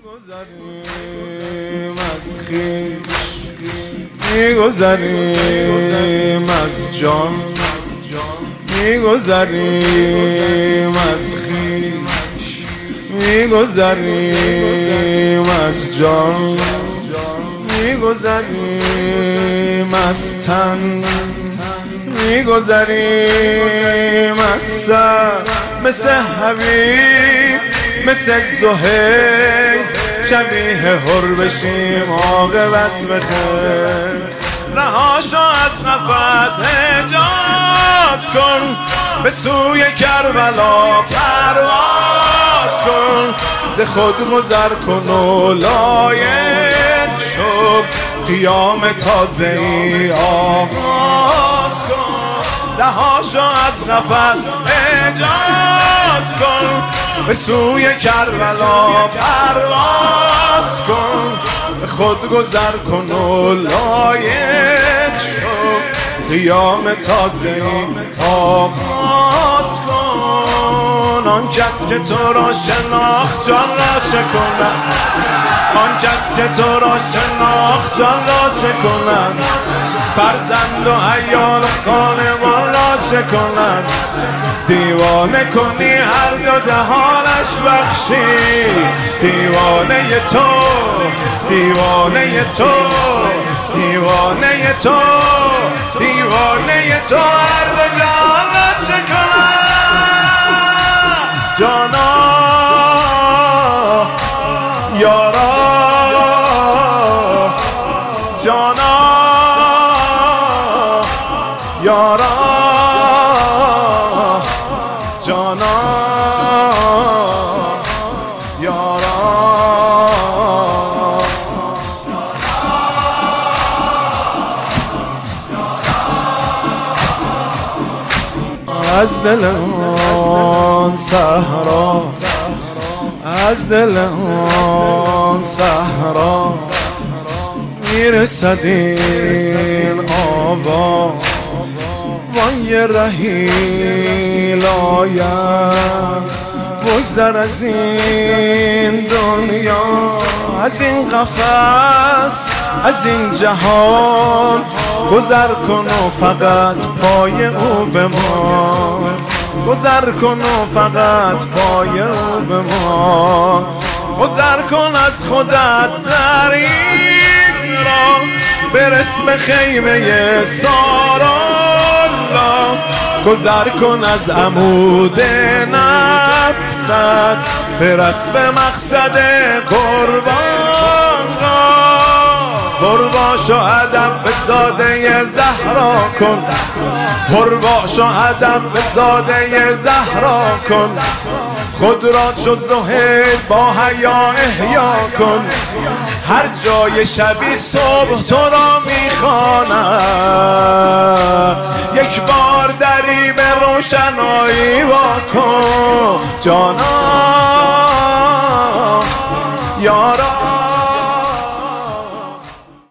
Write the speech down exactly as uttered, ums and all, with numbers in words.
میگذریم از خویش، میگذریم از جان، میگذریم از خویش، میگذریم از جان، میگذریم از تن، میگذریم از سر، مثل حبیب مثل زهیر شبیه هر بشیم عاقبت بخیر. رهاشو از قفس حجاز کن، به سوی کربلا پرواز کن، ز خود گذر کن و لایق شو، قیام تازه‌ای آغاز کن. رهاشو از قفس حجاز کن، به سوی کربلا پرواز کن، به خود گذر کن و لایق شو، قیام تازه‌ای آغاز کن. آن کس که تو را شناخت جان را چه کند، آن کس که تو را شناخت جان را چه کند، فرزند و عیال خانمان را چه کند. دیوانه کنی هر دو دهانش بخشی، دیوانه تو، دیوانه تو، دیوانه تو، دیوانه تو هر دو جهان را چه کند. جانا یارا، جانا یارا، جانا یارا. از دل آن صحرا، از دل آن صحرا میرسد این آوا، وان یه رحیل آید بگذر از این دنیا، از این قفس، از این جهان گذر کن و فقط پای او بمان، گذر کن و فقط پای او بمان. گذر کن از خودت در این راه، برس به خیمه سارالله، گذر کن از عمود نفست، برس به مقصد قربان را. قرباش و ادب به زاده زهرا کن، قرباش و ادب به زاده زهرا کن، خود را چو زهیر با حیا احیا کن. هر جای شبی صبح تو را میخواند، یک بار دری به روشنایی وا کن. جانا